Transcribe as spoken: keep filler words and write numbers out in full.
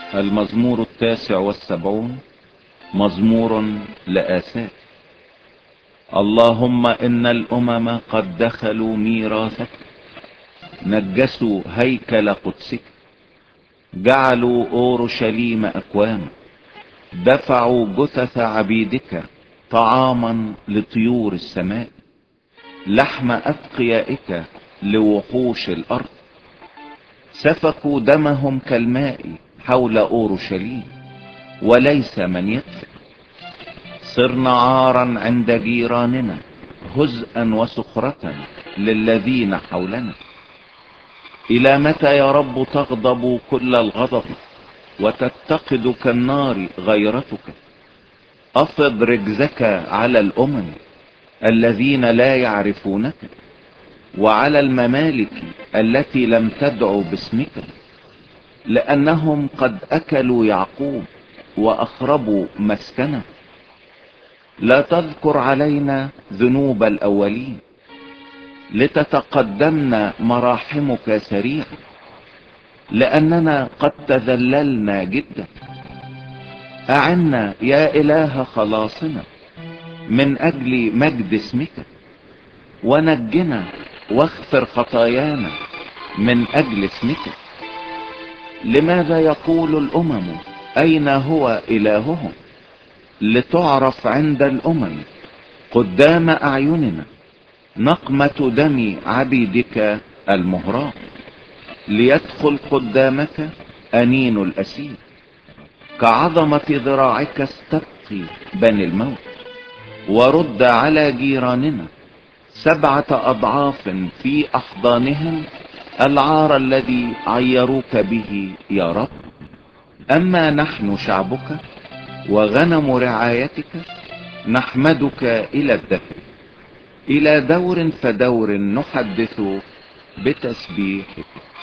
المزمور التاسع والسبعون، مزمور لآساف. اللهم إن الأمم قد دخلوا ميراثك، نجسوا هيكل قدسك، جعلوا أورشليم أكواما، دفعوا جثث عبيدك طعاما لطيور السماء، لحم أتقيائك لوحوش الأرض. سفكوا دمهم كالماء حول أورشليم، وليس من يدفع. صرنا عارا عند جيراننا، هزءا وسخرة للذين حولنا. إلى متى يا رب تغضب كل الغضب، وتتقد كالنار غيرتك؟ أفض رجزك على الأمم الذين لا يعرفونك، وعلى الممالك التي لم تدعو باسمك، لأنهم قد أكلوا يعقوب وأخربوا مسكنه. لا تذكر علينا ذنوب الأولين، لتتقدمنا مراحمك سريعا، لأننا قد تذللنا جدا. أعنا يا إله خلاصنا من أجل مجد اسمك، ونجنا واغفر خطايانا من أجل اسمك. لماذا يقول الأمم أين هو إلههم؟ لتعرف عند الأمم قدام أعيننا نقمة دم عبيدك المهراق، ليدخل قدامك أنين الأسير. كعظمة ذراعك استبقي بني الموت، ورد على جيراننا سبعة أضعاف في أحضانهم العار الذي عيروك به يا رب. أما نحن شعبك وغنم رعايتك، نحمدك إلى الدهر، إلى دور فدور نحدث بتسبيحك.